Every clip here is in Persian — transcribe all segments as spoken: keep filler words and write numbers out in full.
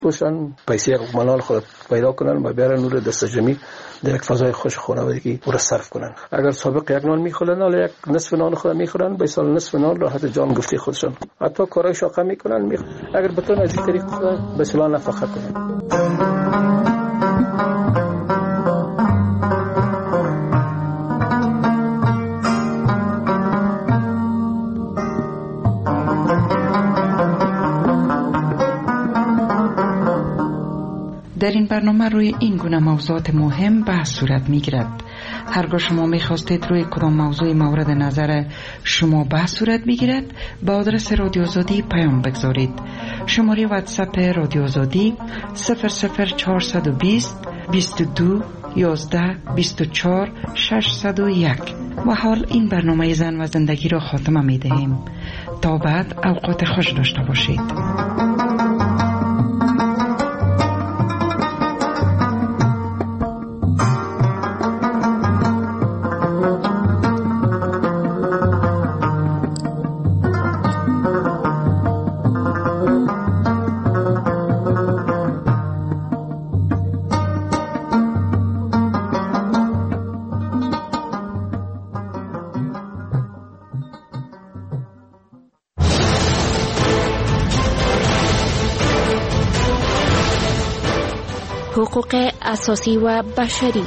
باشن پیسه ملال خود پیدا کنن و بیارن نور دست جمعی در یک فضای خوش خانوادگی او را صرف کنن. اگر سابق یک نان میخورن حالا یک نصف نان خود میخورن، به سال نصف نان راحت جان گفتی خودشون. حتی کارهای شاقه میکنن، میخ... اگر بتون از این طریق خود به سال نفقه کنن. در این برنامه روی این گونه موضوعات مهم بحث صورت می گیرد. هرگاه شما می خواستید روی کدام موضوع مورد نظر شما بحث صورت بگیرد، با آدرس رادیو آزادی پیام بگذارید. شماره واتساپ رادیو آزادی صفر صفر چهارصد و بیست بیست و دو یازده بیست و چهار ششصد و یک. و حال این برنامه زن و زندگی را خاتمه می دهیم. تا بعد اوقات خوش داشته باشید. حقوق اساسی و بشری.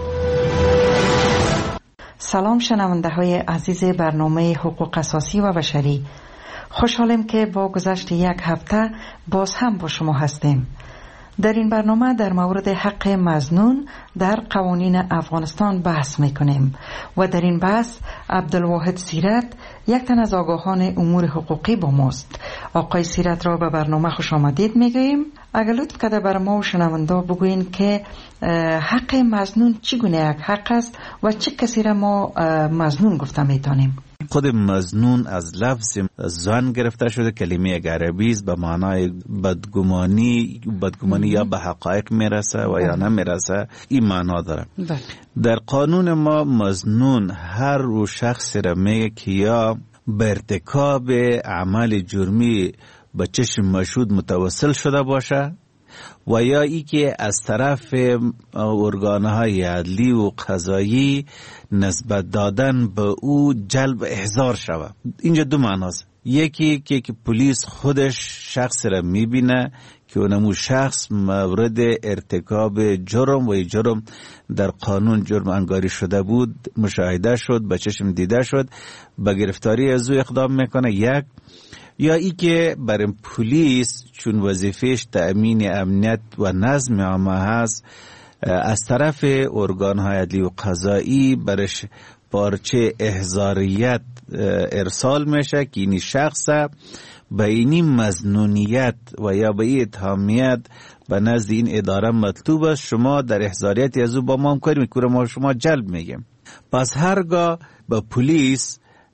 سلام شنونده های عزیز برنامه حقوق اساسی و بشری. خوشحالم که با گذشت یک هفته باز هم با شما هستیم. در این برنامه در مورد حق مظنون در قوانین افغانستان بحث میکنیم و در این بحث عبدالواحد سیرت، یک تن از آگاهان امور حقوقی با ماست. آقای سیرت را به برنامه خوش آمدید میگوییم. اگر لطف کرده بر ما و شنونده بگوین که حق مظنون چگونه یک حق است و چه کسی را ما مظنون گفته میتونیم؟ خود مظنون از لفظ ظن گرفته شده، کلمه عربی است، به معنای بدگمانی بدگمانی یا به حقایق میرسه و یا نمیرسه، این معنا داره. در قانون ما مظنون هر و شخص را میگه که یا به ارتکاب عمل جرمی به چشم مشهود متوسل شده باشه و یا ای که از طرف ارگانهای عدلی و قضایی نسبت دادن به او جلب احضار شود. اینجا دو معناست. یکی که, که پلیس خودش شخص را میبینه که اونمو شخص مورد ارتکاب جرم و جرم در قانون جرم انگاری شده بود، مشاهده شد، به چشم دیده شد، به گرفتاری از او اقدام میکنه. یک یا ای که برای پلیس چون وظیفهش تأمین امنیت و نظم عامه هست، از طرف ارگان‌های عدلی و قضایی برش پارچه احضاریت ارسال میشه که این شخص به این مظنونیت و یا به این اتهامیت به نزد این اداره مطلوب است، شما در احضاریت از او با ما هم کاری میکنه، ما شما جلب میگیم. پس هرگاه به پلیس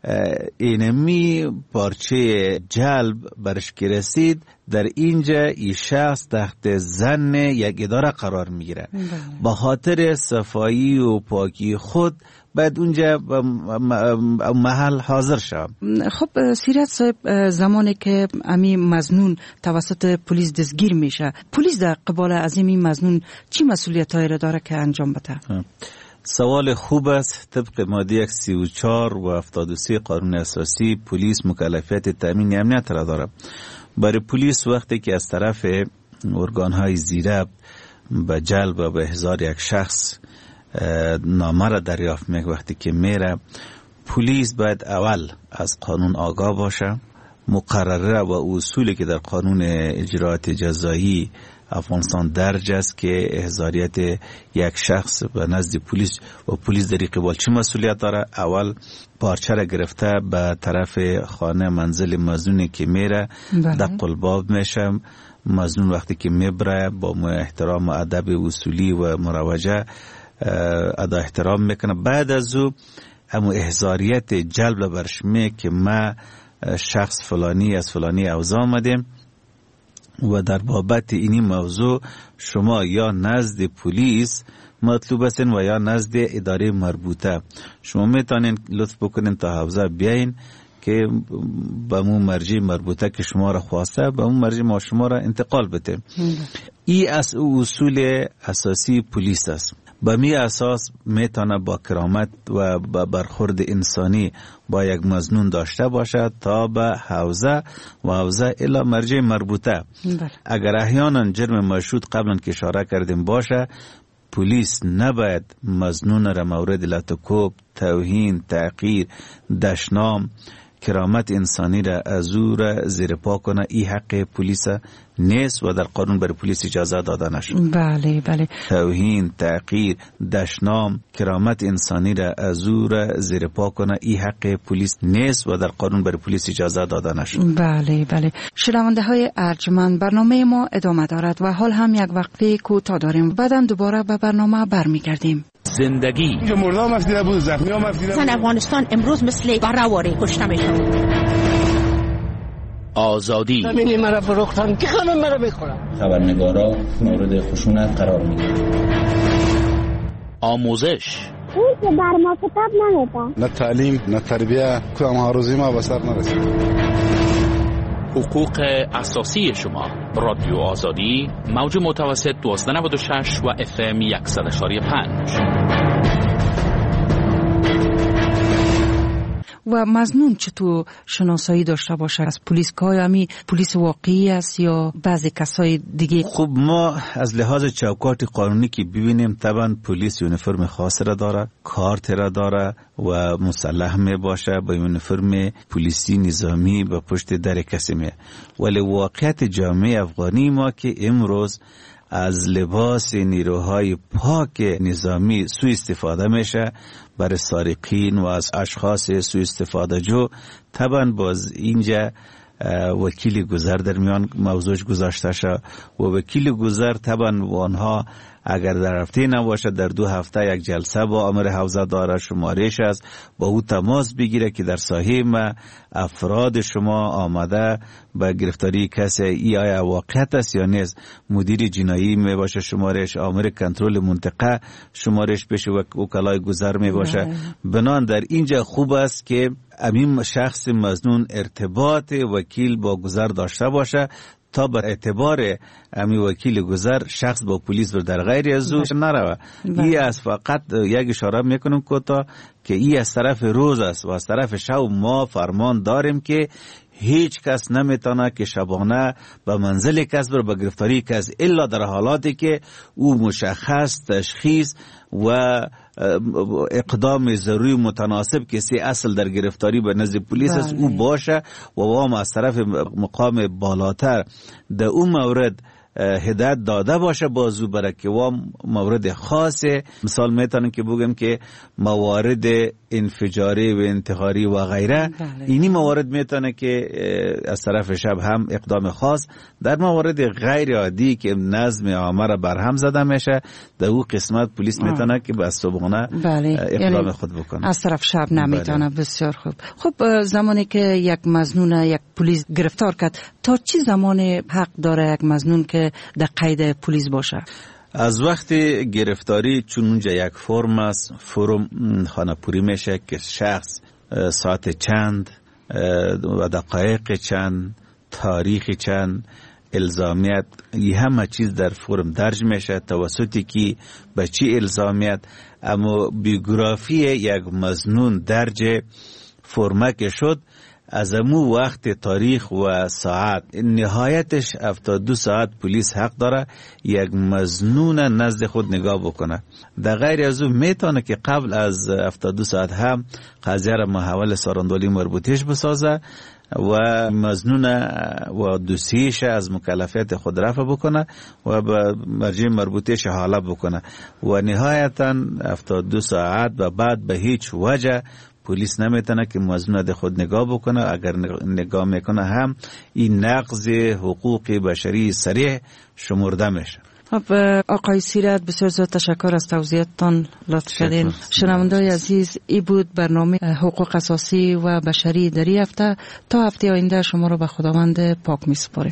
اینمی پارچه جلب برش که رسید، در اینجا این شخص تحت ظن یک اداره قرار میگیره. با خاطر صفایی و پاکی خود باید اونجا محل حاضر شد. خب سیرت صاحب، زمانی که امی مظنون توسط پلیس دستگیر میشه، پلیس در قبال از این مظنون چی مسئولیتایی را داره که انجام بده؟ سوال خوب است. طبق ماده سی و چهار و هفتاد و سه قانون اساسی، پلیس مکلفیت تامین امنیت را دارد. برای پلیس وقتی که از طرف ارگان‌های زیره به جلب و به احضار یک شخص نامه را دریافت میکنه، وقتی که میره، پلیس باید اول از قانون آگاه باشه، مقرره و اصولی که در قانون اجراات جزایی افغانستان درج است که احضاریت یک شخص به نزد پلیس و پلیس در قبال چه مسئولیت داره. اول پارچه را گرفته به طرف خانه منزل مظنونی که میره، دق الباب میشه. مظنون وقتی که میبره با احترام و ادب اصولی و مروجه ادا احترام میکنه. بعد از او همو احضاریت جلب برش میگه که ما شخص فلانی از فلانی اوضاع آمدیم و در بابت اینی موضوع شما یا نزد پلیس مطلوب هستین و یا نزد اداره مربوطه. شما میتونین لطف بکنین تا حوزه بیاین که به مو مرجع مربوطه که شما را خواسته به مو مرجع ما شما را انتقال بده. این از اصول اساسی پلیس است. به می اساس میتونه با کرامت و با برخورد انسانی با یک مظنون داشته باشد تا به حوزه و حوزه الی مرجع مربوطه. بله. اگر احیانا جرم مشهود قبلا که اشاره کردیم باشه، پلیس نباید مظنون را مورد لطکوب، توهین، تحقیر، دشنام، کرامت انسانی را از او را زیر پا کنه. این حق پلیس نیست و در قانون برای پلیس اجازه داده نشد. بله بله. توهین، تحقیر، دشنام، کرامت انسانی را از او را زیر پا کنه. این حق پلیس نیست و در قانون برای پلیس اجازه داده نشد. بله بله. شنونده های ارجمند، برنامه ما ادامه دارد و حال هم یک وقفه کوتاه داریم. بعداً دوباره به برنامه برمیگردیم. زندگی مردم مفیده بود، زخمی ها مفیده بود. زن افغانستان امروز مثل برآواره کشته میشد. آزادی زمینی مرا فروختن که خانم مرا بخورم. خبرنگارا مورد خشونت قرار میگیرن. آموزش اون که بر ما کتاب نمیده. نه تعلیم نه تربیه که ما روزی ما به سر نرسید. حقوق اساسی شما. رادیو آزادی موج متوسط دوازده نود و شش و اف ام صد و پنج. و مظنون چطور شناسایی داشته باشه از پلیس؟ که همی پلیس واقعی است یا بعضی کسای دیگه؟ خب ما از لحاظ چوکات قانونی که ببینیم طبعا پلیس یونیفرم خاص را داره، کارت را داره و مسلح می باشه با یونیفرم پلیسی نظامی به پشت در کسی می. ولی واقعیت جامعه افغانی ما که امروز از لباس نیروهای پاک نظامی سوء استفاده میشه برای سارقین و از اشخاص سوء استفاده جو. طبعا باز اینجا وکیل گذر در میان موضوعش گذاشته شد و وکیل گذر طبعا وانها اگر در هفته نباشه در دو هفته یک جلسه با امر حوزه داره، شمارش است با او تماس بگیره که در ساحه ما افراد شما آمده به گرفتاری کسی ای آیا واقعیت است یا نیست. مدیر جنایی می باشه شمارش، امر کنترل منطقه شمارش بشه و وکلای گذر می باشه. بنان در اینجا خوب است که امین شخص مظنون ارتباط وکیل با گذر داشته باشه تا بر اعتبار امی وکیل گذر شخص با پلیس بر در غیر از او نروه. ای از فقط یک اشاره میکنم کوتاه که ای از طرف روز است و از طرف شب ما فرمان داریم که هیچ کس نمیتونه که شبانه به منزل کس بر به گرفتاری کس الا در حالاتی که او مشخص تشخیص و اقدام ضروری متناسب کسی اصل در گرفتاری به نزد پلیس است او باشه و وام از طرف مقام بالاتر در اون مورد هدایت داده باشه بازو برای که وام مورد خاصه. مثال میتونم که بگم که موارد انفجاری و انتحاری و غیره اینی موارد میتونه که از طرف شب هم اقدام خاص. در موارد غیر عادی که نظم عامه را برهم زده میشه در او قسمت پلیس میتونه که به صبحانه اقدام خود بکنه، از طرف شب نمیتونه. بسیار خوب. خب زمانی که یک مظنون یک پلیس گرفتار کرد، تا چی زمان حق داره یک مظنون که در قید پلیس باشه؟ از وقت گرفتاری چون اونجا یک فرم است، فرم خانه پوری میشه که شخص ساعت چند و دقایق چند، تاریخ چند، الزامیت، یه همه چیز در فرم درج میشه توسطی که به چی الزامیت. اما بیوگرافی یک مظنون درج فرمک شد از امو وقت، تاریخ و ساعت، نهایتش هفتاد و دو ساعت پلیس حق داره یک مظنون نزد خود نگاه بکنه. در غیر از او میتونه که قبل از هفتاد و دو ساعت هم قضیه را محول ساراندولی مربوطیش بسازه و مظنون و دوسیش از مکلفیت خود رفع بکنه و به مرجع مربوطیش حاله بکنه و نهایتا هفتاد و دو ساعت و بعد به هیچ وجه پلیس نمیتونه که مظنون ده خود نگاه بکنه. اگر نگاه میکنه هم این نقض حقوق بشری صریح شمرده میشه. خب آقای سیرت، بسیار زیاد تشکر از توضیحاتتان، لطف کردین. شنونده‌های عزیز، این بود برنامه حقوق اساسی و بشری در این هفته. تا هفته آینده شما رو به خداوند پاک میسپاریم.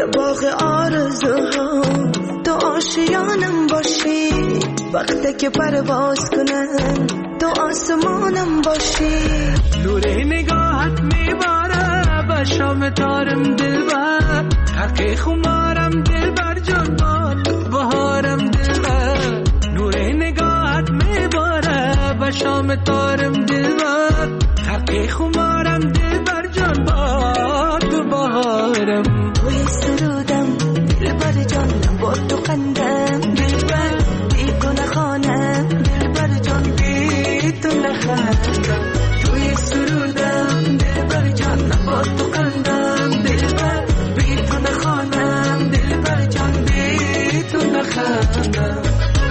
باغ آرزوها تو آشیانم باشی، وقتی که پرواز کنم تو آسمانم باشی. نور نگاهت میباره به شام تارم دلبر، حق خمارم دلبر جان باد بهارم دلبر. نور نگاهت میباره به شام تارم دلبر، حق خمارم دلبر جان باد بهارم. توی سرودم دلبر جان با تو قندم، دلبر بی تو نخوانم دلبر جان بی تو نخوانم. توی سرودم دلبر جان با تو قندم، دلبر بی تو نخوانم دلبر جان بی تو نخوانم.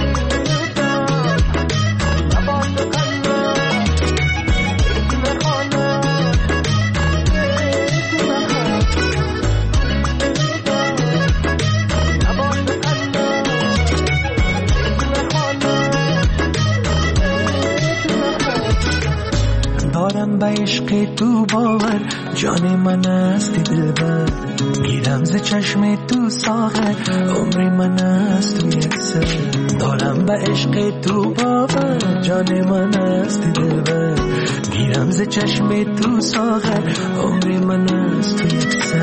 دارم به عشق تو باور، جان من است دلبر. گیرم ز چشم تو ساغر، عمر من است تو یک سر. دارم به عشق تو باور، جان من است دلبر. گیرم ز چشم تو ساغر، عمر من است تو یک سر.